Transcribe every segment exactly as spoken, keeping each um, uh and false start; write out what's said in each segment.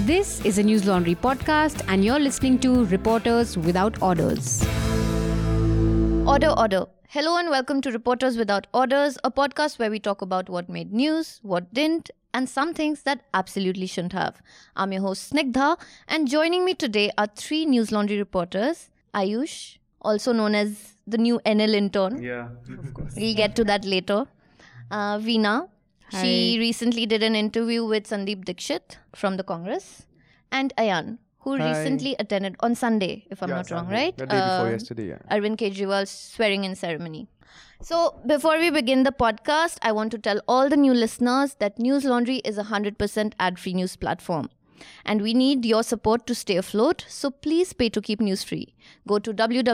This is a News Laundry podcast, and you're listening to Reporters Without Orders. Order, order. Hello and welcome to Reporters Without Orders, a podcast where we talk about what made news, what didn't, and some things that absolutely shouldn't have. I'm your host Snigdha, and joining me today are three News Laundry reporters. Ayush, also known as the new N L intern. Yeah, of course. We'll get to that later. Uh, Veena. Hi. She recently did an interview with Sandeep Dixit from the Congress. And Ayan, who Hi. recently attended on Sunday, if I'm Yeah, not wrong, Sunday. right? The day before Uh, yesterday, yeah. Arvind Kejriwal's swearing-in ceremony. So, before we begin the podcast, I want to tell all the new listeners that News Laundry is a one hundred percent ad-free news platform. And we need your support to stay afloat, so please pay to keep news free. Go to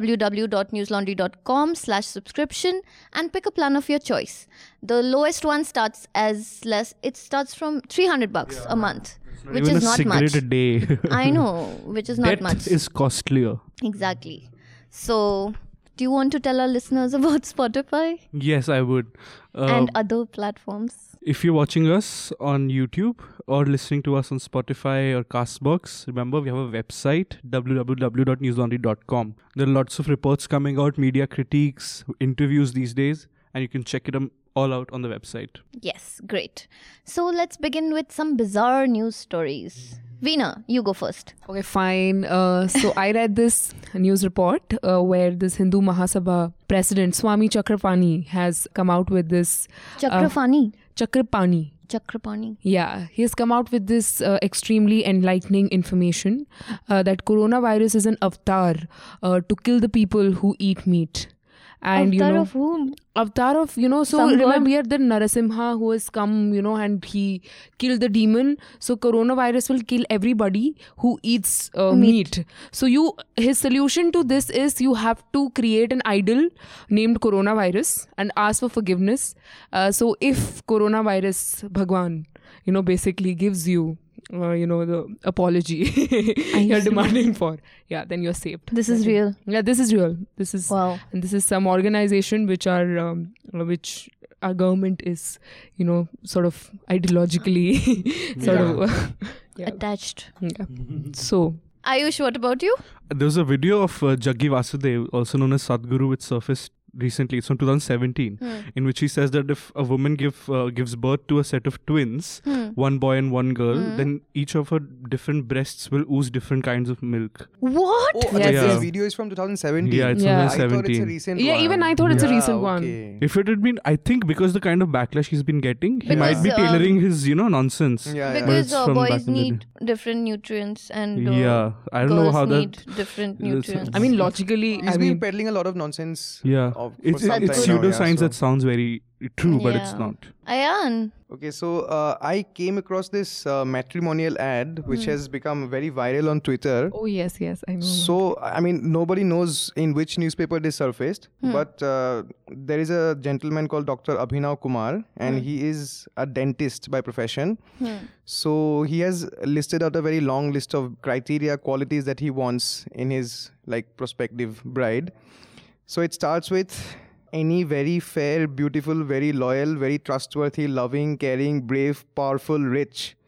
www.newslaundry.com slash subscription and pick a plan of your choice. The lowest one starts as less, it starts from three hundred bucks a month, which Even is a not cigarette much. a day. I know, which is not Death much. is costlier. Exactly. So, do you want to tell our listeners about Spotify Yes, I would. Uh, and other platforms? if you're watching us on YouTube or listening to us on Spotify or Castbox, remember we have a website, w w w dot news laundry dot com. There are lots of reports coming out, media critiques, interviews these days, and you can check it um, all out on the website. Yes, great. So, let's begin with some bizarre news stories. Veena, you go first. Okay, fine. Uh, so I read this news report uh, where this Hindu Mahasabha president, Swami Chakrapani, has come out with this... Chakrapani. Chakrapani. Chakrapani. Yeah, he has come out with this uh, extremely enlightening information uh, that coronavirus is an avatar uh, to kill the people who eat meat. And Avatar you know, of whom? avatar of, you know, so Some remember god? here the Narasimha who has come, you know, and he killed the demon. So coronavirus will kill everybody who eats uh, Meat. meat. So you, his solution to this is you have to create an idol named coronavirus and ask for forgiveness. Uh, so if coronavirus Bhagwan, you know, basically gives you Uh, you know, the apology you're see. demanding for, yeah, then you're saved. This is real. Yeah, this is real. This is Wow. and this is some organization which are um, which our government is, you know, sort of ideologically sort Yeah. of yeah. Attached. yeah. So Ayush, what about you? There was a video of uh, Jaggi Vasudev, also known as Sadhguru, which surfaced recently. It's from two thousand seventeen, Hmm. in which he says that if a woman give uh, gives birth to a set of twins, Hmm. one boy and one girl, Hmm. then each of her different breasts will ooze different kinds of milk. What? Oh, Yes, this yes. video is from twenty seventeen. Yeah, it's Yeah. I from thought it's a seventeen. recent yeah, one. even I thought it's a Yeah, recent one. okay. If it had been, I think because the kind of backlash he's been getting, he Because, might be um, tailoring his, you know, nonsense. Yeah, yeah. But Because it's uh, from back boys in the need different nutrients and uh, Yeah, I don't know girls how need that. different That's- nutrients. I mean, logically, He's I been mean, peddling a lot of nonsense. Yeah, Of, for it's some it's time now, pseudoscience yeah, so- that sounds very true, but it's Yeah. not. Ayan. Okay, so uh, I came across this uh, matrimonial ad which Hmm. has become very viral on Twitter. oh yes, yes, I know. So, I mean, nobody knows in which newspaper this surfaced, Hmm. but uh, there is a gentleman called Doctor Abhinav Kumar, and he is a dentist by profession. Hmm. So, he has listed out a very long list of criteria, qualities that he wants in his like prospective bride. So, it starts with any very fair, beautiful, very loyal, very trustworthy, loving, caring, brave, powerful, rich.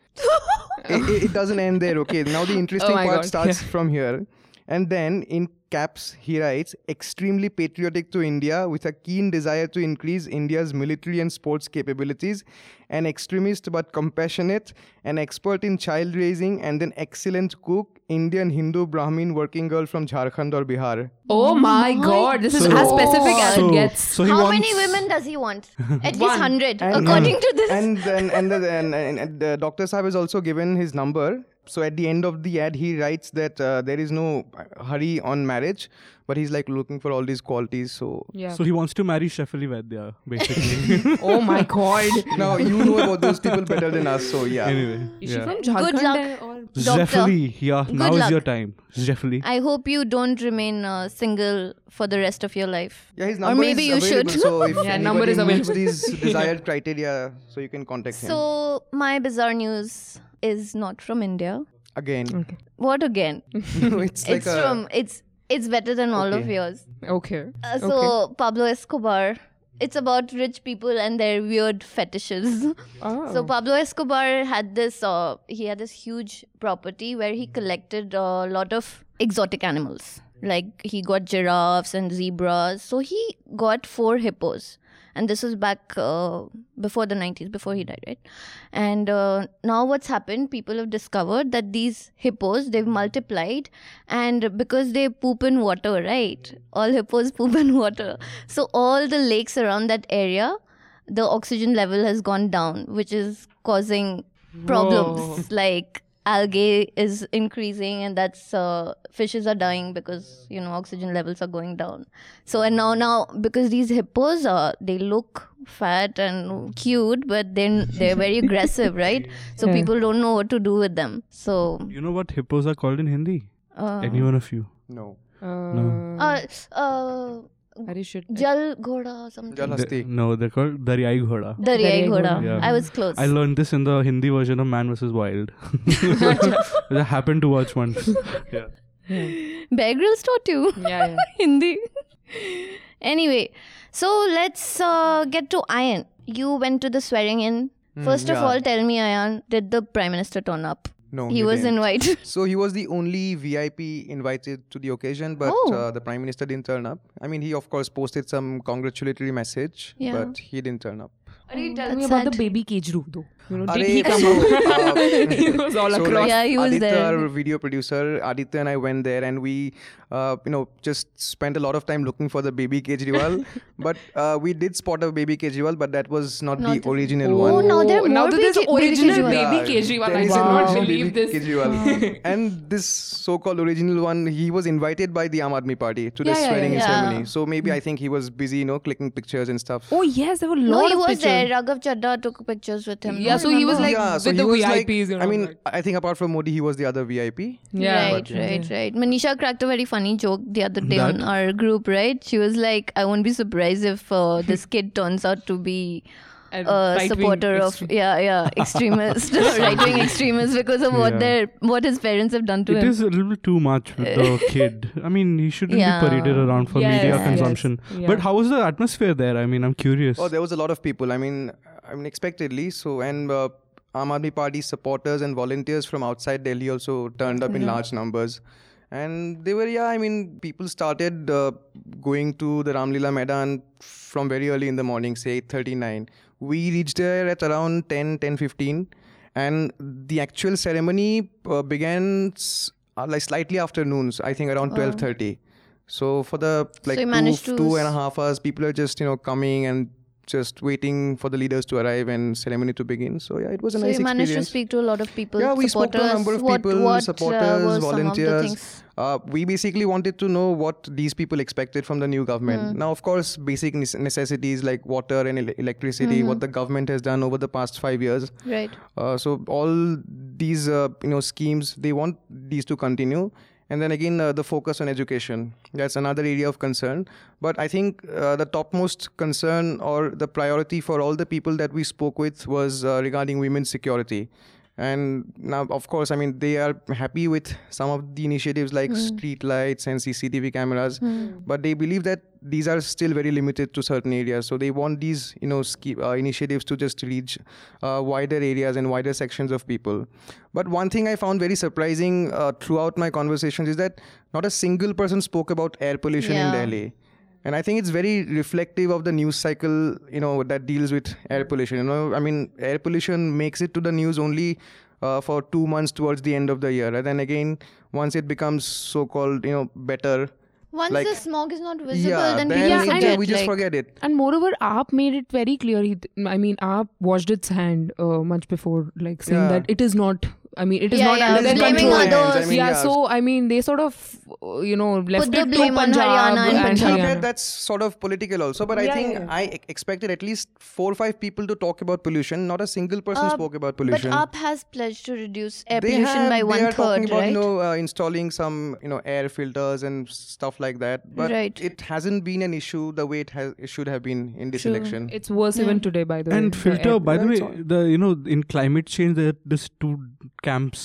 it, it- it doesn't end there. Okay, now the interesting my part God, starts yeah. from here. And then in caps, he writes, extremely patriotic to India with a keen desire to increase India's military and sports capabilities, an extremist but compassionate, an expert in child raising, and an excellent cook, Indian Hindu Brahmin working girl from Jharkhand or Bihar. oh my my God, this is So- as specific as So, it gets. so he How wants, many women does he want? At least One. one hundred, And- according to this. And then and, the, and, and, and the Doctor Saab has also given his number. So at the end of the ad, he writes that uh, there is no hurry on marriage, but he's like looking for all these qualities. So Yeah. So he wants to marry Shefali Vaidya, basically. oh my God. now you know about those people better than us. So yeah. Anyway, Is she yeah. from Jharkhand? Good luck. uh, Or Doctor, Shefali, yeah. good Now luck. is your time, Shefali. I hope you don't remain uh, single for the rest of your life. Yeah, his Or number maybe is you available. should. So if Yeah, anybody number is meets available. these desired criteria, so you can contact him. So, my bizarre news is not from India. Again, okay. What again? it's like it's a, from, it's it's better than all of Okay. yours. Okay. Uh, so, Pablo Escobar it's about rich people and their weird fetishes. Oh. So Pablo Escobar had this, uh, he had this huge property where he collected a lot of exotic animals. Like he got giraffes and zebras. So he got four hippos. And this was back uh, before the nineties, before he died, right? And uh, now what's happened, people have discovered that these hippos, they've multiplied. And because they poop in water, right? All hippos poop in water. So all the lakes around that area, the oxygen level has gone down, which is causing problems. Like algae is increasing, and that's uh, fishes are dying because, you know, oxygen levels are going down. So and now now because these hippos are, they look fat and cute, but then they're very aggressive, right? So Yeah. people don't know what to do with them. So You know what hippos are called in Hindi? uh, Any one of you? No. Uh, uh, uh, Are you shit? Jal Ghoda something. Jal They- Hasti. no, they're called Daryai Ghoda. Daryai Daryai Ghoda. Ghoda. Yeah. I was close. I learned this in the Hindi version of Man versus. Wild. I happened to watch once. Yeah. Bear Grylls taught you. Yeah, yeah. Hindi. Anyway, so let's uh, get to Ayan. You went to the swearing in. First of yeah. all, tell me, Ayan, did the Prime Minister turn up? No. he was didn't. invited. So he was the only V I P invited to the occasion, but Oh. uh, the Prime Minister didn't turn up. I mean, he of course posted some congratulatory message, Yeah. but he didn't turn up. Arey, tell That's me about the sad. baby cage room though. You know, did Arey, he come so, out? uh, He was all so across. like Yeah, he was Aditya, there. our video producer, Aditya and I went there, and we, uh, you know, just spent a lot of time looking for the baby Kejriwal. But uh, we did spot a baby Kejriwal, but that was not, Not the the- original Oh, one. now there are now more that there's baby- baby original Kejriwal. baby Yeah, Kejriwal. there I is did an not original believe baby this. Kejriwal. And this so-called original one, he was invited by the Aam Aadmi Party to the Yeah, yeah, swearing in yeah. ceremony. So maybe I think he was busy, you know, clicking pictures and stuff. Oh yes, there were a No, lot he of was pictures. there. Raghav Chadda took pictures with him. Yeah, No, so he was remember? like yeah, so with he the was V I Ps. like, you know, I mean, like- I think apart from Modi, he was the other V I P. Yeah. Right, right, right. Manisha cracked a very funny joke the other day on That? our group, right? She was like, I won't be surprised if uh, this kid turns out to be A a right-wing supporter of extreme. yeah yeah extremist right wing extremists because of what Yeah. their what his parents have done to It him. is a little bit too much with the kid. I mean, he shouldn't Yeah. be paraded around for Yes, media yes, consumption. yeah. But how was the atmosphere there? I mean, I'm curious. Oh, there was a lot of people. I mean, I mean, expectedly. So, and uh, Aam Aadmi Party supporters and volunteers from outside Delhi also turned up in large numbers. And they were, yeah, I mean, people started uh, going to the Ramlila Maidan from very early in the morning, say eight thirty-nine. We reached there at around ten, ten fifteen. And the actual ceremony uh, began s- uh, like slightly after noons, I think around twelve thirty. So for the like you two, managed to two s- and a half hours, people are just, you know, coming and just waiting for the leaders to arrive and ceremony to begin. So yeah, it was a So nice you managed to experience. speak to a lot of people. Yeah, we spoke to a supporters. number of what, people, what, supporters, uh, were some of the volunteers. things? Uh, we basically wanted to know what these people expected from the new government. Hmm. Now, of course, basic nece- necessities like water and ele- electricity, Mm-hmm. what the government has done over the past five years. Right. Uh, so all these, uh, you know, schemes, they want these to continue. And then again, uh, the focus on education. That's another area of concern. But I think uh, the topmost concern or the priority for all the people that we spoke with was uh, regarding women's security. And now, of course, I mean, they are happy with some of the initiatives like street lights and C C T V cameras, but they believe that these are still very limited to certain areas. So they want these, you know, ski- uh, initiatives to just reach uh, wider areas and wider sections of people. But one thing I found very surprising uh, throughout my conversations is that not a single person spoke about air pollution in Yeah. Delhi. And I think it's very reflective of the news cycle, you know, that deals with air pollution. You know, I mean, air pollution makes it to the news only uh, for two months towards the end of the year. And then again, once it becomes so-called, you know, better. Once like- the smog is not visible, Yeah, then then people Yeah, we, forget. we just like, forget it. And moreover, Aap made it very clear. He, I mean, Aap washed its hand uh, much before, like saying Yeah. that it is not. I mean, it is Yeah, not yeah, under their blaming control. others. I mean, yeah, yeah. so I mean, they sort of, uh, you know, left the it blame to on Punjab Haryana and and Punjab. Yeah, Haryana. that's sort of political also, but I Yeah, think yeah, yeah. I e- expected at least four or five people to talk about pollution. Not a single person Uh, spoke about But pollution. A P has pledged to reduce air they pollution have, by they one are talking third, about, right? you know, uh, installing some, you know, air filters and stuff like that. But Right. it hasn't been an issue the way it has it should have been in this True. election. It's worse even today, by the way. And the filter, air- by the Yeah, way, it's all- the you know in climate change there are these two camps.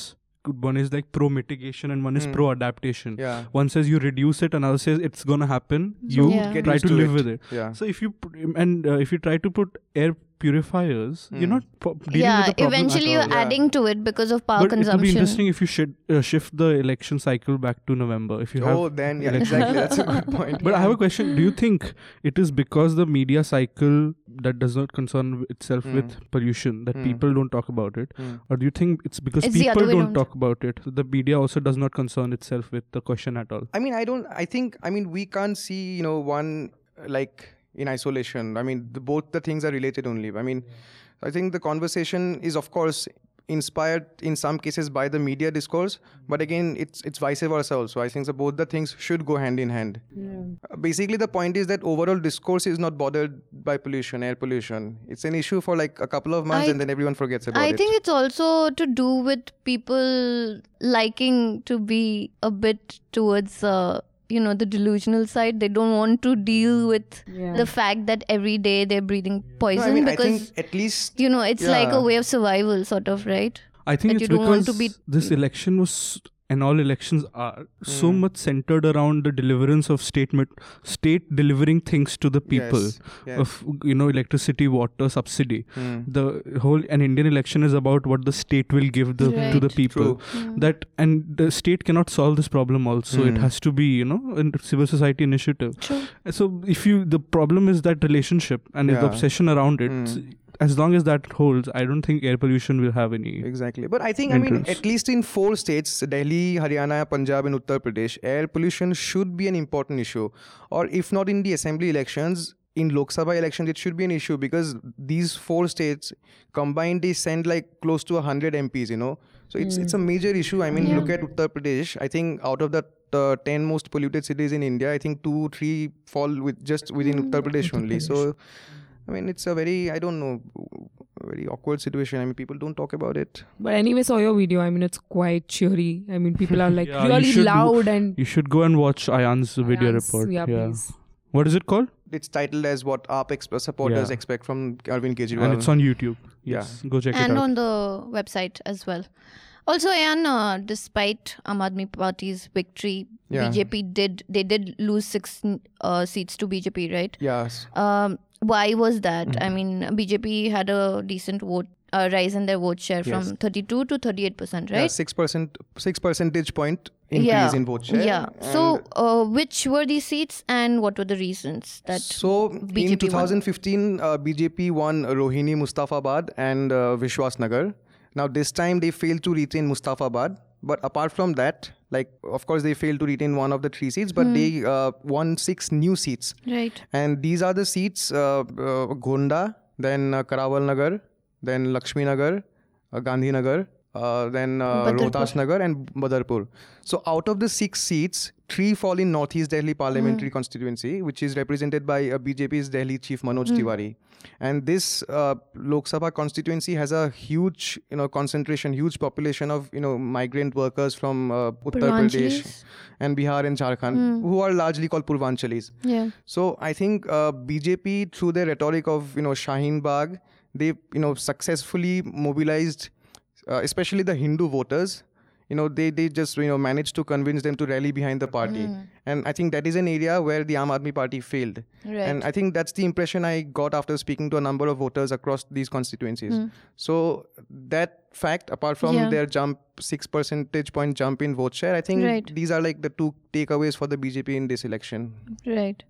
one is like pro mitigation and one is Hmm. pro adaptation. Yeah. One says you reduce it, another says it's gonna happen. You Yeah. Get try used to to live it. with it. Yeah. So if you put, and uh, if you try to put air purifiers, you're Hmm. not po- dealing Yeah, with the problem eventually at you're all. Yeah. adding to it because of power But it will be consumption. interesting if you should uh, shift the election cycle back to November. If you have Oh, then yeah, election- exactly. That's a good point. But I have a question. Do you think it is because the media cycle that does not concern itself Hmm. with pollution that Hmm. people don't talk about it? Hmm. Or do you think it's because It's the other people way don't around. talk about it? The media also does not concern itself with the question at all. I mean, I don't. I think. I mean, we can't see. You know, one uh, like in isolation. I mean, the, both the things are related only. I mean, I think the conversation is, of course, inspired in some cases by the media discourse, but again, it's it's vice versa also. I think that both the things should go hand in hand. Uh, Basically, the point is that overall discourse is not bothered by pollution, air pollution. It's an issue for like a couple of months, I and then everyone forgets about I it. think it's also to do with people liking to be a bit towards, uh, you know, the delusional side. They don't want to deal with Yeah. the fact that every day they're breathing No, poison I mean, I because, think at least you know, it's like a yeah. way of survival, sort of, right? I think That it's you don't want because to be- this election was, and all elections are, so Hmm. much centered around the deliverance of state met- state delivering things to the people. Yes, yes. Of, you know, electricity, water, subsidy. Hmm. The whole an Indian election is about what the state will give the to the Right. people. True. That and the state cannot solve this problem. Also, it Hmm. has to be, you know, a civil society initiative. True. So if you the problem is that relationship and the Yeah. obsession around it. Hmm. As long as that holds, I don't think air pollution will have any. Exactly. But I think, I mean, Entrance. at least in four states, Delhi, Haryana, Punjab, and Uttar Pradesh, air pollution should be an important issue. Or if not in the assembly elections, in Lok Sabha elections, it should be an issue because these four states combined, they send like close to one hundred M Ps, you know. So it's it's a major issue. I mean, Yeah. look at Uttar Pradesh. I think out of the uh, ten most polluted cities in India, I think two, three fall with just within Uttar Pradesh only. So, I mean, it's a very, I don't know, very awkward situation. I mean, people don't talk about it. But anyway, saw your video. I mean, it's quite cheery. I mean, people are like Yeah, you really should do- loud and. You should go and watch Ayan's video Ayan's- report. Yeah, please. What is it called? It's titled as what A P exp- supporters Yeah. expect from Arvind Kejriwal. And it's on YouTube. Yes, go check And it out. on the website as well. Also, Ayan, uh, despite Aam Aadmi Party's victory, Yeah. B J P did they did lose six uh, seats to B J P, right? Yes. Um, why was that? Mm. I mean, B J P had a decent vote uh, rise in their vote share Yes. from thirty-two to thirty-eight percent, Yeah, right? six percent, six percentage point increase Yeah. in vote share. Yeah. So, uh, which were these seats and what were the reasons that So B J in P won? twenty fifteen, uh, B J P won Rohini, Mustafabad, and uh, Vishwas Nagar. Now this time they failed to retain Mustafabad, but apart from that, like of course they failed to retain one of the three seats, but they uh, won six new seats, right? and these are the seats: uh, uh, Gonda, then uh, Karawal Nagar, then Lakshmi Nagar, uh, Gandhi Nagar, uh, then uh, Badarpur. Rohtas Nagar, and Badarpur. So out of the six seats, three fall in Northeast Delhi parliamentary constituency, which is represented by uh, B J P's Delhi chief Manoj Tiwari. And this uh, Lok Sabha constituency has a huge, you know, concentration, huge population of, you know, migrant workers from uh, Uttar Pradesh Purvanchalis? and Bihar and Jharkhand, who are largely called Purvanchalis. Yeah. So I think uh, B J P, through their rhetoric of, you know, Shaheen Bagh, they, you know, successfully mobilized, uh, especially the Hindu voters. You know, they, they just, you know, managed to convince them to rally behind the party. And I think that is an area where the Aam Aadmi Party failed. Right. And I think that's the impression I got after speaking to a number of voters across these constituencies. So that fact, apart from Yeah. their jump, six percentage point jump in vote share, I think Right. these are like the two takeaways for the B J P in this election. Right.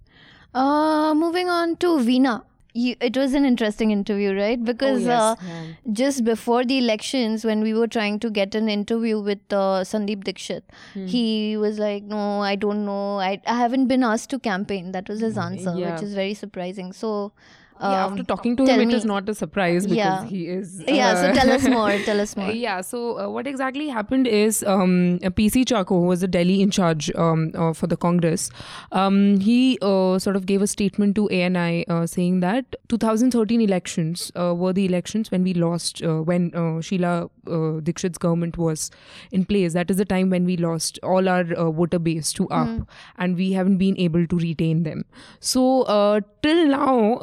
Uh, moving on to Veena. You, it was an interesting interview, right? Because uh, just before the elections, when we were trying to get an interview with uh, Sandeep Dixit, he was like, no, I don't know. I, I haven't been asked to campaign. That was his answer, Yeah. which is very surprising. So, Yeah, um, after talking to tell him, me- it is not a surprise because Yeah. he is. yeah, so uh, tell us more. Tell us more. Yeah, so uh, what exactly happened is um, uh, P C Chako, who was the Delhi in charge um, uh, for the Congress, um, he uh, sort of gave a statement to A N I uh, saying that twenty thirteen elections uh, were the elections when we lost, uh, when uh, Sheila uh, Dixit's government was in place. That is the time when we lost all our uh, voter base to A P, and we haven't been able to retain them. So uh, till now, uh, they were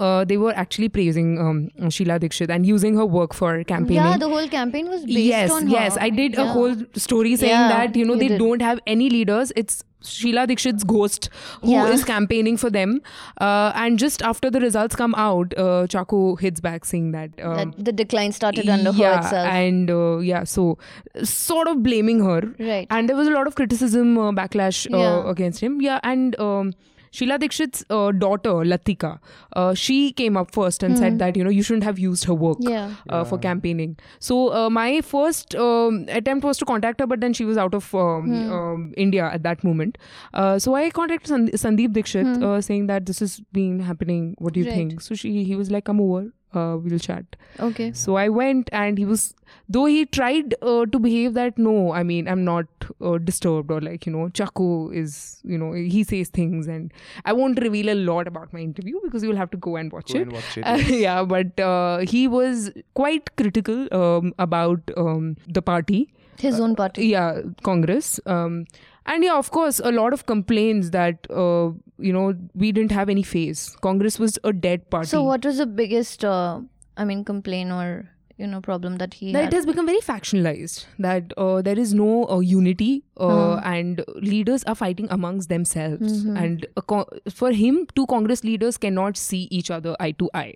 were actually praising um, Sheila Dikshit and using her work for campaigning. Yeah, the whole campaign was based yes, on yes. her. I did a Yeah. whole story saying Yeah, that, you know, you they did. don't have any leaders. It's Sheila Dikshit's ghost who Yeah. is campaigning for them. Uh, and just after the results come out, uh, Chaco hits back saying that... Um, That the decline started under yeah, her itself. and uh, yeah, so sort of blaming her. Right. And there was a lot of criticism, uh, backlash uh, Yeah. against him. Yeah, and... Um, Sheila Dikshit's uh, daughter, Latika, uh, she came up first and said that, you know, you shouldn't have used her work Hmm. Yeah. uh, for campaigning. So uh, my first um, attempt was to contact her, but then she was out of um, Hmm. um, India at that moment. Uh, so I contacted Sand- Sandeep Dikshit uh, saying that this has been happening. What do you Hmm. Right. think? So she he was like, come over. Uh, we'll chat. Okay. So I went, and he was, though he tried uh, to behave that, no, I mean, I'm not uh, disturbed, or like, you know, Chaco is, you know, he says things, and I won't reveal a lot about my interview because you'll have to go and watch Go it. and watch it, Uh, yes. yeah, but uh, he was quite critical um, about um, the party. His own party. Yeah, Congress. Um, and yeah, of course, a lot of complaints that, uh, you know, we didn't have any face. Congress was a dead party. So what was the biggest, uh, I mean, complaint or, you know, problem that he That had? it has become very factionalized, that uh, there is no uh, unity uh, and leaders are fighting amongst themselves. Mm-hmm. And a co- for him, two Congress leaders cannot see each other eye to eye.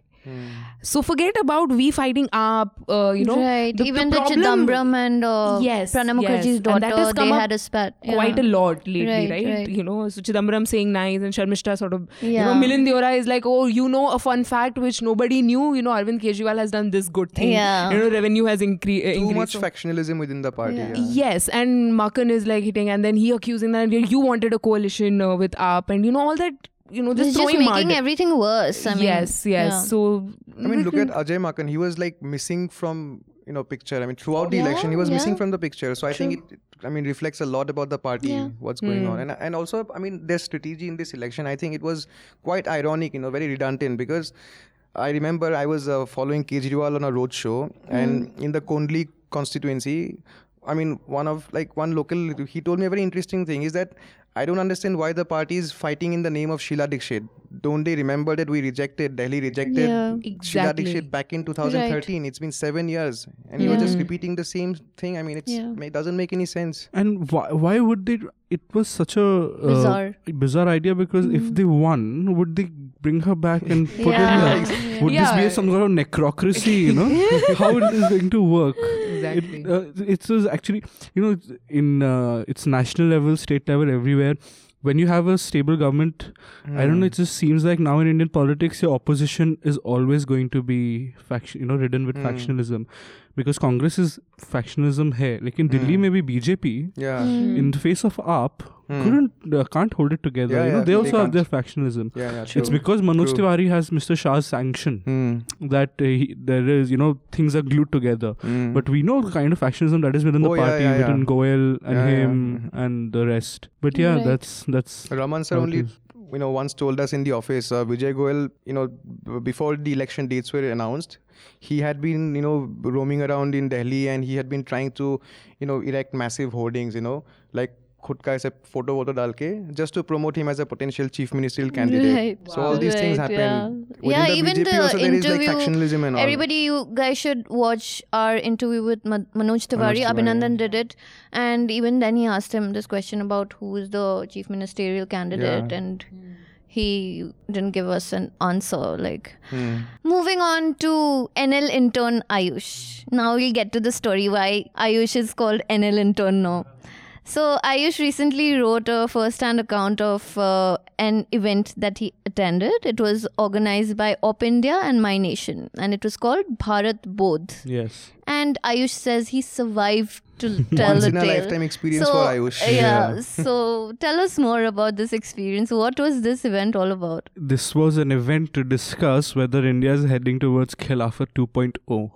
So forget about we fighting up, uh, you know. right. the- Even the the, problem- Chidambaram and uh, Yes, Pranab yes. Mukherjee's And daughter, that has come they up had a spat. Yeah. Quite a lot lately, Right, right? right. You know, so Chidambaram saying nice and Sharmishta sort of, you Yeah. know, Milind Deora is like, oh, you know, a fun fact which nobody knew, you know, Arvind Kejriwal has done this good thing. Yeah. You know, revenue has incre- uh, Too increased. much So- factionalism within the party. Yeah. Yeah. Yes, and Makan is like hitting, and then he accusing that you wanted a coalition uh, with A P, and you know, all that, you know, just It's just throwing making mud. everything worse. I mean, yes, yes. yeah. So, I mean, look at Ajay Makan. He was like missing from, you know, picture. I mean, throughout the Yeah, election, he was yeah. missing from the picture. So I think it, I mean, reflects a lot about the party, Yeah. what's going on. And and also, I mean, their strategy in this election, I think it was quite ironic, you know, very redundant, because I remember I was uh, following Kejriwal on a road show, and in the Kondli constituency, I mean, one of like one local, he told me a very interesting thing is that I don't understand why the party is fighting in the name of Sheila Dikshit. Don't they remember that we rejected, Delhi rejected Yeah. Sheila Exactly. Dikshit back in two thousand thirteen? It's been seven years, and you Yeah. were just repeating the same thing. I mean, it's, Yeah. it doesn't make any sense. And why, why would they? It was such a uh, Bizarre. bizarre idea, because if they won, would they bring her back and put Yeah. in the, would Yeah. this be some sort of necrocracy, you know? How it is going to work? Exactly. It, uh, it's just actually, you know, it's in uh, it's national level, state level, everywhere. When you have a stable government, I don't know, it just seems like now in Indian politics, your opposition is always going to be faction, you know, ridden with factionalism, because Congress is factionalism hai. Like in Delhi, maybe B J P, Yeah. in the face of A P, couldn't uh, can't hold it together. Yeah, you know, yeah, they they also have can't. their factionalism. Yeah, yeah. It's true. because Manoj True. Tiwari has Mister Shah's sanction Hmm. that uh, he, there is, you know, things are glued together. Hmm. But we know the kind of factionalism that is within the Oh, yeah, party, yeah, yeah. within Goel and Yeah, yeah. him and the rest. But yeah, Right. that's that's. Raman sir how it only, is. you know, once told us in the office, uh, Vijay Goel, you know, b- before the election dates were announced, he had been, you know, roaming around in Delhi, and he had been trying to, you know, erect massive hoardings, you know, like खुद का ऐसे photo वोटो डाल के, just to promote him as a potential chief ministerial candidate. Right. So all these things Right, happen. yeah. Within Yeah, the even B J P the also there is like interview- factionalism and all. Everybody, you guys should watch our interview with Ma- Manoj Tiwari. Tiwari, Abhinandan yeah. did it, and even then he asked him this question about who is the chief ministerial candidate, Yeah. and he didn't give us an answer. Like, Hmm. moving on to N L intern Ayush. Now we'll get to the story why Ayush is called N L intern now. So Ayush recently wrote a first-hand account of uh, an event that he attended. It was organized by Op India and My Nation, and it was called Bharat Bodh. Yes. And Ayush says he survived to tell Once the in a tale. lifetime experience so, for Ayush. Yeah. Yeah. So tell us more about this experience. What was this event all about? This was an event to discuss whether India is heading towards Khilafat two point oh.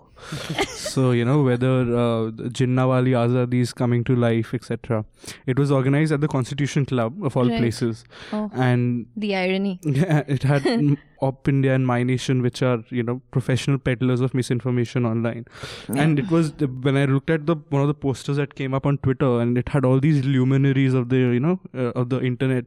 So, you know, whether uh, Jinnawali Azadi is coming to life, et cetera. It was organized at the Constitution Club, of all Right. places. Oh, And the irony. yeah, it had mm, Op India and My Nation, which are, you know, professional peddlers of misinformation online. And it was, the, when I looked at the one of the posters that came up on Twitter, and it had all these luminaries of the, you know, uh, of the internet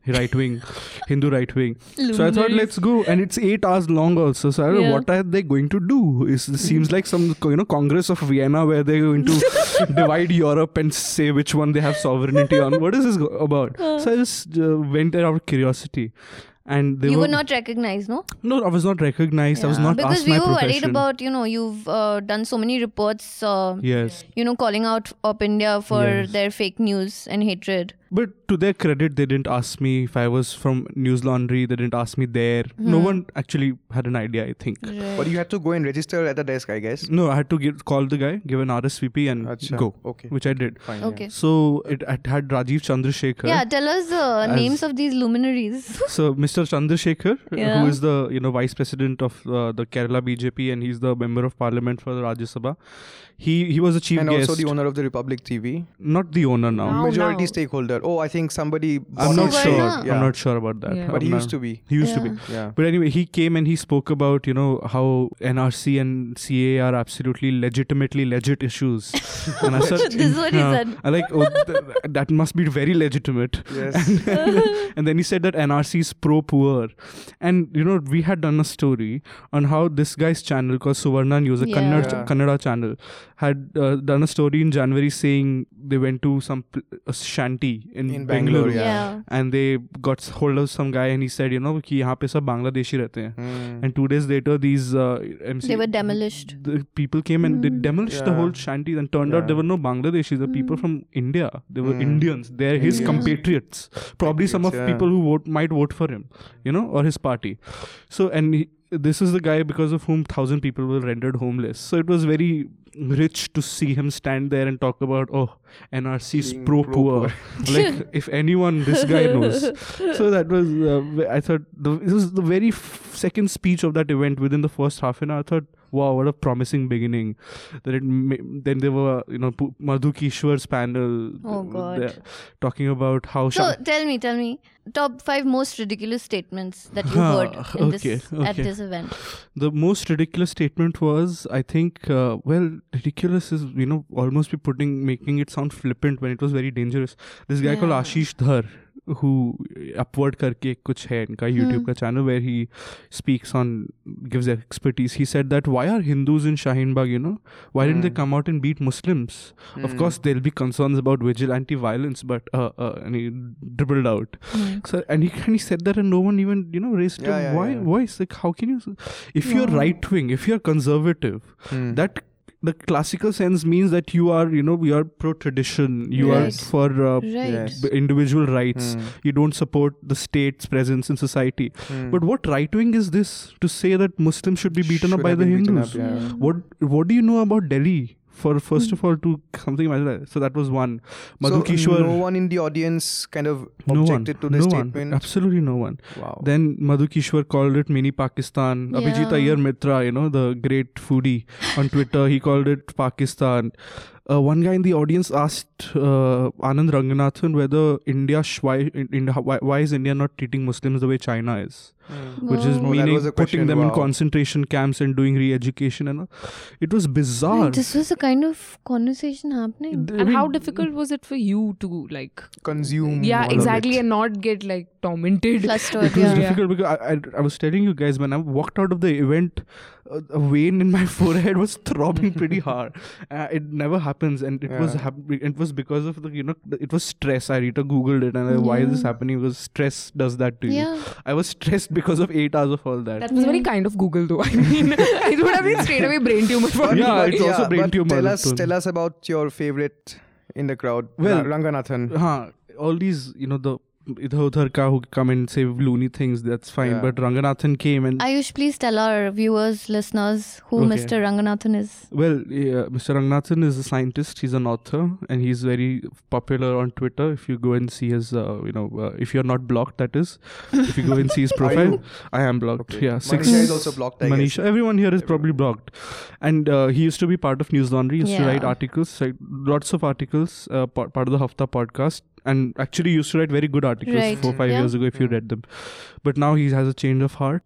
right wing, Hindu right wing. So I thought, let's go. And it's eight hours long also. So I don't know, Yeah. what are they going to do? Is It seems like some, you know, Congress of Vienna where they're going to divide Europe and say which one they have sovereignty on. What is this go- about? So I just uh, went there out of curiosity. And they You were, were not recognized, no? No, I was not recognized. I was Yeah, not because asked we my were profession. worried about, you know, you've uh, done so many reports, uh, Yes. you know, calling out Op India for Yes. their fake news and hatred. But to their credit, they didn't ask me if I was from News Laundry. They didn't ask me there. No one actually had an idea, I think. But you had to go and register at the desk, I guess. No, I had to give, call the guy, give an R S V P and Acha, go, okay. which I did. Fine. Okay. So it, it had Rajiv Chandrasekhar. Yeah, tell us the As- names of these luminaries. So Mister Chandrasekhar, Yeah. who is the you know vice president of uh, the Kerala B J P and he's the member of parliament for the Rajya Sabha. He he was the chief And guest. also the owner of the Republic T V. Not the owner now. Now, Majority now. stakeholder. Oh, I think somebody. I'm bought not his sure. share. Yeah. I'm not sure about that. Yeah. But he I'm used not- to be. He used to Yeah. be. Yeah. But anyway, he came and he spoke about, you know, how N R C and C A A are absolutely legitimately legit issues. And I said, This is what he uh, said. I like, oh, th- that must be very legitimate. Yes. And then he said that N R C is pro-poor. And, you know, we had done a story on how this guy's channel called Suvarna News, a Yeah. Kannada, Yeah. Kannada channel, had uh, done a story in January saying they went to some pl- a shanty in, In Bangalore. Bangalore, Yeah. And they got hold of some guy and he said, you know, कि यहाँ पे सब बांग्लादेशी रहते हैं. Hmm. And two days later, these uh, M C They were demolished. the people came and they demolished the Yeah. whole shanty and turned out Yeah. there were no Bangladeshis, the people from India. They were Mm. Indians. They're his Indians. compatriots. Probably some of Compatriots, yeah. people who vote might vote for him, you know, or his party. So, and he, this is the guy because of whom thousand people were rendered homeless. So it was very rich to see him stand there and talk about, oh, N R C is Being pro-poor. Like, if anyone, this guy knows. So that was, uh, I thought, the, this was the very f- second speech of that event within the first half an hour. I thought, wow, what a promising beginning. That it ma- then there were, you know, Pu- Madhu Kishwar's panel. Oh, God. there, talking about how... So Shah- tell me, tell me, top five most ridiculous statements that you Huh, heard in okay, this at okay. this event. The most ridiculous statement was, I think, uh, well, ridiculous is, you know, almost be putting, making it sound flippant when it was very dangerous. This guy called Yeah. Ashish Dhar, who Upward karke kuch hai inka YouTube ka channel where he speaks on, gives expertise. He said that why are Hindus in Shaheen Bagh, you know, why didn't they come out and beat Muslims? Of course, there'll be concerns about vigilante violence, but, uh, uh, and he dribbled out. So, and he, and he said that and no one even, you know, raised Yeah, him. yeah, why, yeah. why is like, how can you, if you're right wing, if you're conservative, Hmm. that the classical sense means that you are, you know, you are pro-tradition, you Right. are for uh, Right. Yes. b- individual rights, Hmm. you don't support the state's presence in society. Hmm. But what right wing is this to say that Muslims should be beaten up Should by have the been beaten Hindus? up, yeah. What What do you know about Delhi? For first of all, to something like that. So that was one. Madhu so Kishwar. no one in the audience kind of no one, objected to the no statement. one, absolutely no one. Wow. Then Madhu Kishwar called it mini Pakistan. Yeah. Abhijit Iyer Mitra, you know, the great foodie on Twitter, he called it Pakistan. Uh, one guy in the audience asked uh, Anand Ranganathan whether India, sh- why, in, in, why, why is India not treating Muslims the way China is? Which is Oh, that meaning was a putting question, them in wow. concentration camps and doing re-education and all. It was bizarre. This was a kind of conversation happening. I And how mean, difficult was it for you to like Consume. yeah all of exactly it. and not get like tormented? Flustered, It was yeah. difficult because I, I, I was telling you guys when I walked out of the event, uh, a vein in my forehead was throbbing pretty hard. Uh, it never happens, and it was Yeah. hap- it was because of the you know it was stress. I Rita googled it and I, why is this happening? Because stress does that to you. Yeah. I was stressed because of eight hours of all that. That was very kind of Google though. I mean, it would have been straight away brain tumor for me. Yeah, it's also brain but tumor, Tell us, so- tell us about your favorite in the crowd. Well- Ra- Ranganathan. Huh, all these you know the idhar udhar ka who come and say loony things, that's fine. Yeah. But Ranganathan came and Ayush, please tell our viewers, listeners, who Okay. Mister Ranganathan is. well, yeah, Mister Ranganathan is a scientist. He's an author, and he's very popular on Twitter. If you go and see his, uh, you know, uh, if you're not blocked, that is, if you go and see his profile, you? I am blocked. Okay. Yeah, Manisha is also blocked, I Manisha, guess. everyone here is probably blocked, and uh, he used to be part of News Laundry. He used to Yeah. write articles, like lots of articles, uh, part, part of the Hafta podcast. And actually used to write very good articles Right, four, five yeah. years ago if you Mm. read them. But now he has a change of heart.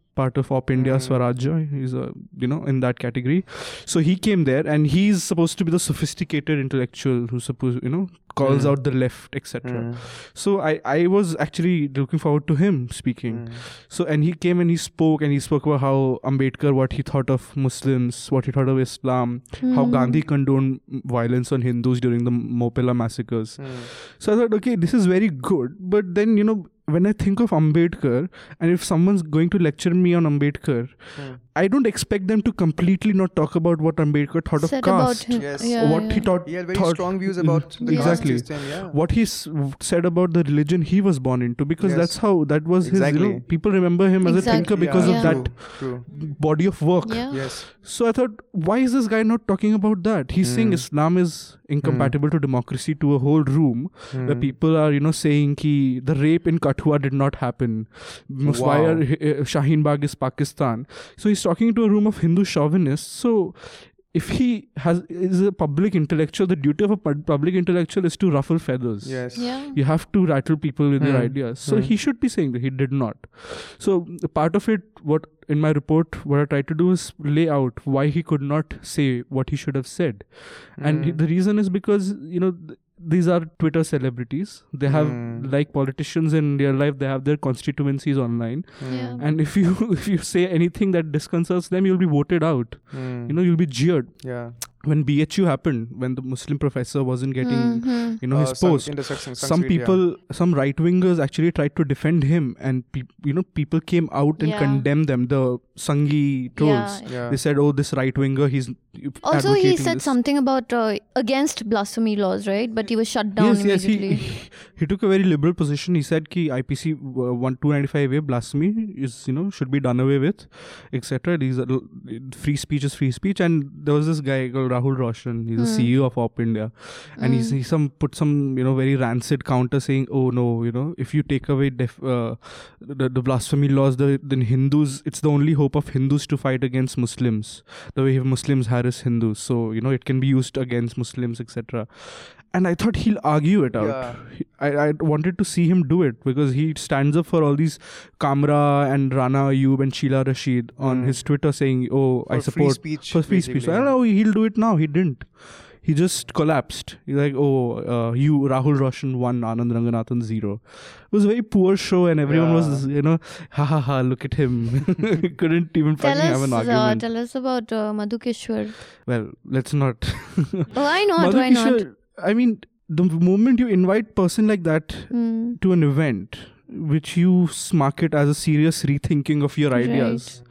part of Op India Mm. Swarajya. He's a, you know, in that category. So he came there, and he's supposed to be the sophisticated intellectual who supposed, you know, calls Mm. out the left, et cetera. Mm. So I, I was actually looking forward to him speaking. Mm. So, and he came and he spoke, and he spoke about how Ambedkar, what he thought of Muslims, what he thought of Islam, how Hmm. Gandhi condoned violence on Hindus during the Mopela massacres. Mm. So I thought, okay, this is very good. But then, you know, when I think of Ambedkar, and if someone's going to lecture me on Ambedkar, Mm. I don't expect them to completely not talk about what Ambedkar thought Said of caste. about him. Yes. Yeah, what yeah. he thought, He had very thought strong views about the Yeah. exactly caste system, yeah. what he s- said about the religion he was born into, because Yes. that's how that was his. You Exactly. know, people remember him as a Exactly. thinker because Yeah. of Yeah. that True. body of work. Yeah. Yes. So I thought, why is this guy not talking about that? He's saying Mm. Islam is incompatible to democracy to a whole room where Mm. people are, you know, saying ki the rape in Kathua did not happen. Mus- Why Wow. are uh, Shaheen Bagh is Pakistan? So he's talking to a room of Hindu chauvinists. So if he has is a public intellectual, the duty of a pub- public intellectual is to ruffle feathers. Yes. Yeah. You have to rattle people with their Hmm. ideas. So Hmm. he should be saying that he did not. So the part of it, what in my report, what I tried to do is lay out why he could not say what he should have said. And he- Mm. the reason is because, you know, th- these are Twitter celebrities. They have, Mm. like politicians in real life, they have their constituencies online. Mm. Yeah. And if you if you say anything that disconcerts them, you'll be voted out. Mm. You know, you'll be jeered. Yeah. When B H U happened, when the Muslim professor wasn't getting, Mhm. you know, Uh, his some post, intersection, some some sweet, yeah. people, some right wingers actually tried to defend him, and peop you know, people came out and Yeah. condemned them. The Sangi trolls, Yeah. Yeah. they said, "Oh, this right winger, he's Also, he advocating said this." something about uh, against blasphemy laws, right? But he was shut down Yes, yes, he, immediately. he he took a very liberal position. He said ki I P C uh, one two ninety five A blasphemy is, you know, should be done away with, et cetera. These are l- free speech is free speech. And there was this guy called Rahul Roshan. He's the Hmm. C E O of Op India, and he's Mm. he some put some, you know, very rancid counter saying, oh no, you know, if you take away def, uh, the, the blasphemy laws, the, then Hindus, it's the only hope of Hindus to fight against Muslims. The way Muslims harass Hindus, so you know it can be used against Muslims, et cetera. And I thought he'll argue it out. Yeah. He- I, I wanted to see him do it because he stands up for all these Kamra and Rana Ayub and Sheila Rashid on Mm. his Twitter saying, oh, I For free support speech, for free speech. basically, I don't yeah. know, he'll do it now. He didn't. He just collapsed. He's like, oh, uh, you, Rahul Roshan one, Anand Ranganathan zero. It was a very poor show, and everyone was, you know, ha ha ha, look at him. Couldn't even Tell fucking have us, an uh, argument. tell us about uh, Madhukeshwar. Well, let's not. Why not? Why not? Madhukeshwar, I mean, the moment you invite person like that Mm. to an event, which you s- market as a serious rethinking of your ideas,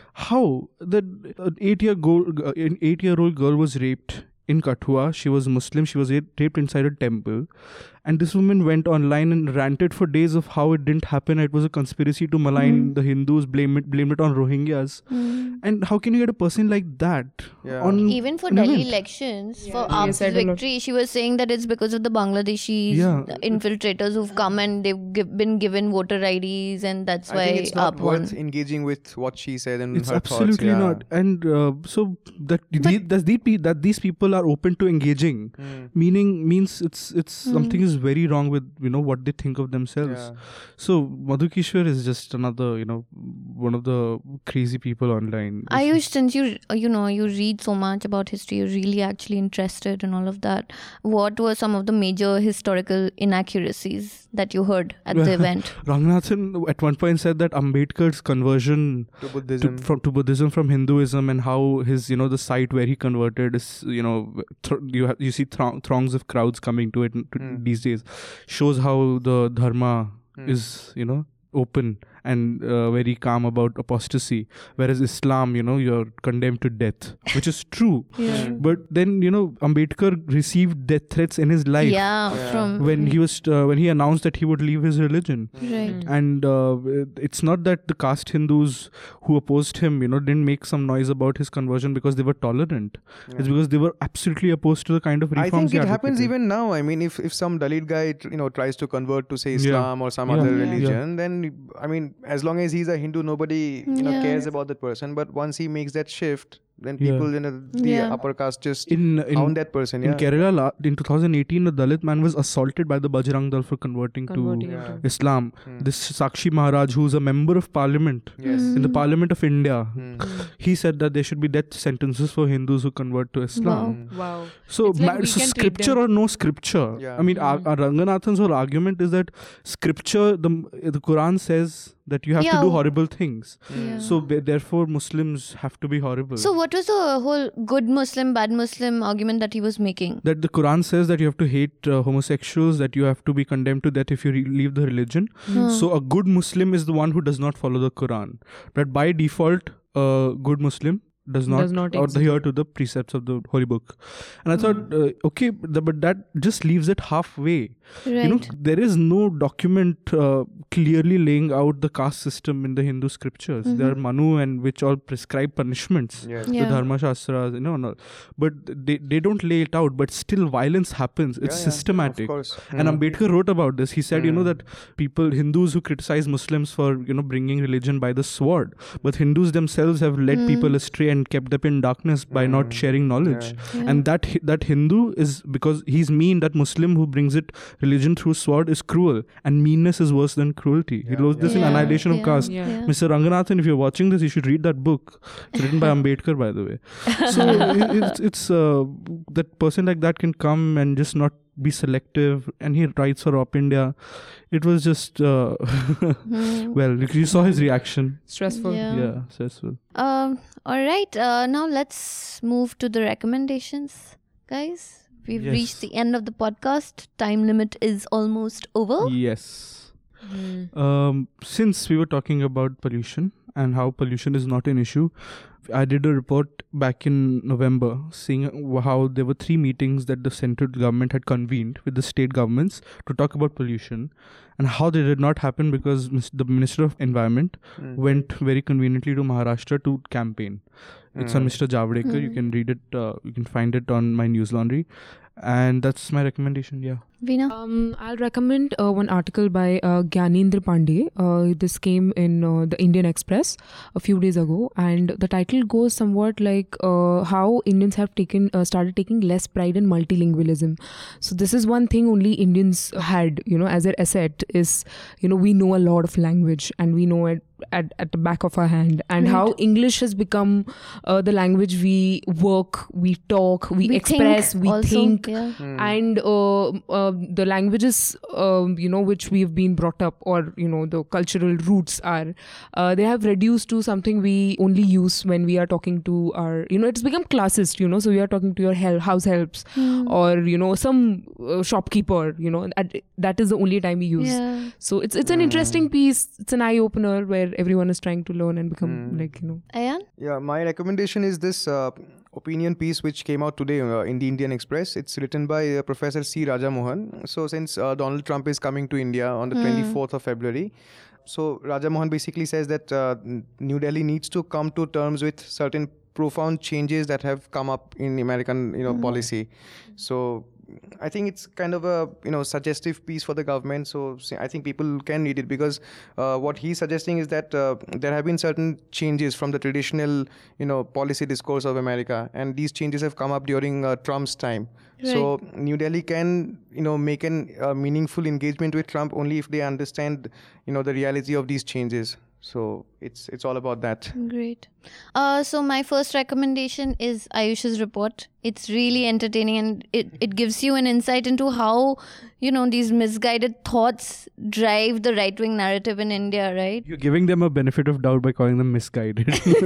how that an eight-year go- uh, an eight-year-old girl was raped in Kathua. She was Muslim. She was ra- raped inside a temple, and this woman went online and ranted for days of how it didn't happen. It was a conspiracy to malign Mhm. the Hindus, blame it, blamed it on Rohingyas. Mm. And how can you get a person like that Yeah. on Even for an Delhi event? elections, Yeah, for she Aap's said a lot. victory, she was saying that it's because of the Bangladeshis, Yeah. the infiltrators who've come and they've give, been given voter I Ds, and that's I why think it's not Aap won. worth engaging with what she said and It's her absolutely thoughts. yeah. not. And uh, so that the, that, these, pe- that these people are open to engaging, Mm. meaning means it's it's Hmm. something is very wrong with, you know, what they think of themselves. Yeah. So Madhukeshwar is just another, you know, one of the crazy people online. Ayush, since you you know you read so much about history, you're really actually interested in all of that. What were some of the major historical inaccuracies that you heard at the event? Ranganathan at one point said that Ambedkar's conversion To to, Buddhism. from to Buddhism from Hinduism, and how his, you know, the site where he converted is, you know, th- you have, you see throng- throngs of crowds coming to it to Hmm. these days, shows how the dharma Hmm. is, you know, open and uh, very calm about apostasy, whereas Islam, you know, you're condemned to death, which is true. Yeah. But then, you know, Ambedkar received death threats in his life Yeah, Yeah. from when he was uh, when he announced that he would leave his religion. right. And uh, it's not that the caste Hindus who opposed him, you know, didn't make some noise about his conversion because they were tolerant. Yeah. It's because they were absolutely opposed to the kind of I reforms think he it happens advocated. even now. I mean, if, if some Dalit guy, tr- you know, tries to convert to say Yeah. Islam or some Yeah. other Yeah. religion, then I mean, as long as he's a Hindu, nobody you know Yeah. cares about that person. But once he makes that shift, then Yeah. people in a, the Yeah. upper caste just In in, hound that person. in Yeah. Kerala la- in two thousand eighteen, a Dalit man was assaulted by the Bajrang Dal for converting, Converting to Yeah. into. Islam. Hmm. This Sakshi Maharaj, who's a member of parliament Yes. in the Parliament of India, Hmm. he said that there should be death sentences for Hindus who convert to Islam. Hmm. Wow. So, It's like ma- we so can treat scripture them- or no scripture. Yeah. I mean, our, our Ranganathan's whole argument is that scripture, the the Quran says that you have Yeah. to do horrible things. Yeah. So be- therefore, Muslims have to be horrible. So what was the whole good Muslim, bad Muslim argument that he was making? that the Quran says that you have to hate uh, homosexuals, that you have to be condemned to death if you re- leave the religion. Hmm. So a good Muslim is the one who does not follow the Quran. But by default, a good Muslim does not, Does not adhere to the precepts of the holy book. And I thought, uh, okay, the, but that just leaves it halfway. Right. You know, there is no document uh, clearly laying out the caste system in the Hindu scriptures. There are Manu and which all prescribe punishments. Yes. Yeah. The Dharma Shastras, you know, no. But they, they don't lay it out, but still violence happens. It's Yeah, yeah, systematic. Of course. And Hmm. Ambedkar wrote about this. He said, you know, Mm. that people, Hindus who criticize Muslims for, you know, bringing religion by the sword, but Hindus themselves have led people astray and kept them in darkness by not Mm. sharing knowledge. Yeah. Yeah. And that Hi- that Hindu is because he's mean. That Muslim who brings it religion through sword is cruel, and meanness is worse than cruelty. He Yeah, wrote this in Yeah, Annihilation yeah, of Caste. Yeah. yeah. Mister Ranganathan, if you're watching this, you should read that book. It's written by Ambedkar, by the way. So i- it's it's uh, that person like that can come and just not be selective, and he writes for Op India. It was just uh, Hmm. well, you saw his reaction. Stressful. Yeah. Yeah, stressful. Um. All right. Uh, now let's move to the recommendations, guys. We've Yes. reached the end of the podcast. Time limit is almost over. Yes. Mm. Um, since we were talking about pollution and how pollution is not an issue, I did a report back in November seeing how there were three meetings that the central government had convened with the state governments to talk about pollution, and how they did not happen because mis- the Minister of Environment Mm. went very conveniently to Maharashtra to campaign. It's on Mm. Mister Javadekar. You Mm. can read it. Uh, you can find it on my News Laundry, and that's my recommendation. Yeah. Veena. Um, I'll recommend uh, one article by uh, Gyanendra Pandey. Uh, this came in uh, the Indian Express a few days ago, and the title goes somewhat like uh, how Indians have taken uh, started taking less pride in multilingualism. So this is one thing only Indians had, you know, as their asset is, you know, we know a lot of language and we know it at, at the back of our hand, and Right. how English has become uh, the language we work, we talk, we, We express, think we also, think, yeah. Hmm. and uh, uh, the languages um, you know which we've been brought up, or you know the cultural roots are uh, they have reduced to something we only use when we are talking to our, you know it's become classist, you know so we are talking to your hel- house helps Hmm. or you know some uh, shopkeeper, you know at, that is the only time we use. Yeah. So it's it's an interesting piece. It's an eye opener where everyone is trying to learn and become Hmm. like you know Ayan? Yeah, my recommendation is this uh, opinion piece which came out today uh, in the Indian Express. It's written by uh, Professor C. Raja Mohan. So since uh, Donald Trump is coming to India on the Hmm. twenty-fourth of February, so Raja Mohan basically says that uh, New Delhi needs to come to terms with certain profound changes that have come up in American, you know, policy. So I think it's kind of a, you know, suggestive piece for the government. So s- I think people can read it because uh, what he's suggesting is that uh, there have been certain changes from the traditional, you know, policy discourse of America, and these changes have come up during uh, Trump's time. So New Delhi can, you know, make an uh, meaningful engagement with Trump only if they understand, you know, the reality of these changes. So it's it's all about that. Great. Uh, so my first recommendation is Ayush's report. It's really entertaining, and it, it gives you an insight into how, you know, these misguided thoughts drive the right-wing narrative in India, right? You're giving them a benefit of doubt by calling them misguided.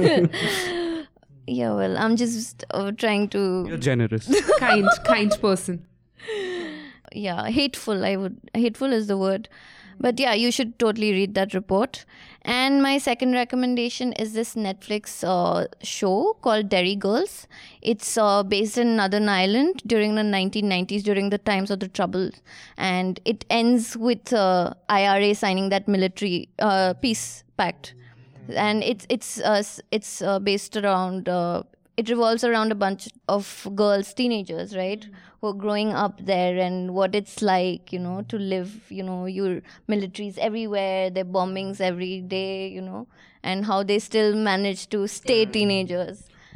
Yeah, well, I'm just uh, trying You're to, generous. kind kind person. yeah, hateful, I would, hateful is the word. But yeah, you should totally read that report. And my second recommendation is this Netflix uh, show called Derry Girls. It's uh, based in Northern Ireland during the nineteen nineties, during the times of the Troubles. And it ends with uh, I R A signing that military uh, peace pact. And it's it's uh, s- it's uh, based around uh, it revolves around a bunch of girls, teenagers, right, who are growing up there, and what it's like, you know, to live, you know, your militaries everywhere, their bombings every day, you know, and how they still manage to stay teenagers.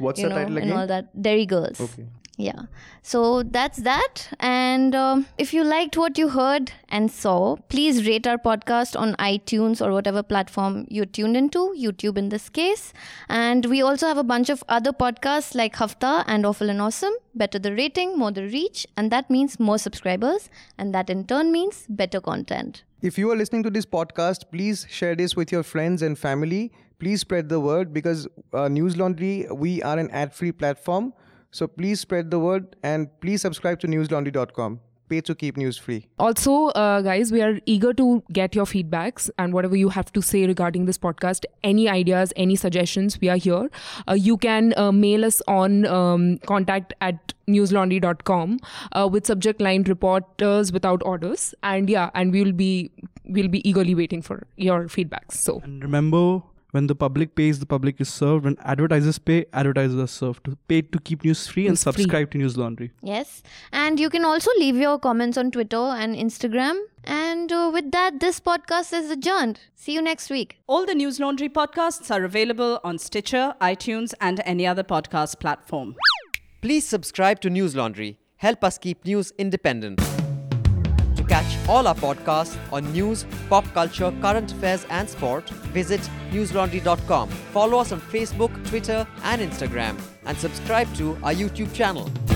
What's you the know, title and again? all that. Dairy Girls. Okay. Yeah. So that's that. And um, if you liked what you heard and saw, please rate our podcast on iTunes or whatever platform you're tuned into, YouTube in this case. And we also have a bunch of other podcasts like Hafta and Awful and Awesome. Better the rating, more the reach. And that means more subscribers. And that in turn means better content. If you are listening to this podcast, please share this with your friends and family. Please spread the word because uh, News Laundry, we are an ad-free platform. So please spread the word and please subscribe to news laundry dot com. Pay to keep news free. Also, uh, guys, we are eager to get your feedbacks and whatever you have to say regarding this podcast. Any ideas, any suggestions, we are here. Uh, you can uh, mail us on um, contact at news laundry dot com uh, with subject line Reporters Without Orders. And yeah, and we will be we'll be eagerly waiting for your feedbacks. So And remember, when the public pays, the public is served. When advertisers pay, advertisers are served. To pay to keep news free and News free. subscribe to News Laundry. Yes. And you can also leave your comments on Twitter and Instagram. And uh, with that, this podcast is adjourned. See you next week. All the News Laundry podcasts are available on Stitcher, iTunes, and any other podcast platform. Please subscribe to News Laundry. Help us keep news independent. To catch all our podcasts on news, pop culture, current affairs, and sport, visit news laundry dot com. Follow us on Facebook, Twitter, and Instagram, and subscribe to our YouTube channel.